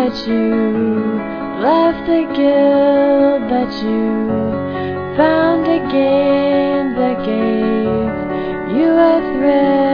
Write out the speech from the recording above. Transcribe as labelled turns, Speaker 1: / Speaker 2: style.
Speaker 1: that you left the guild, that you found a game that gave you a thrill.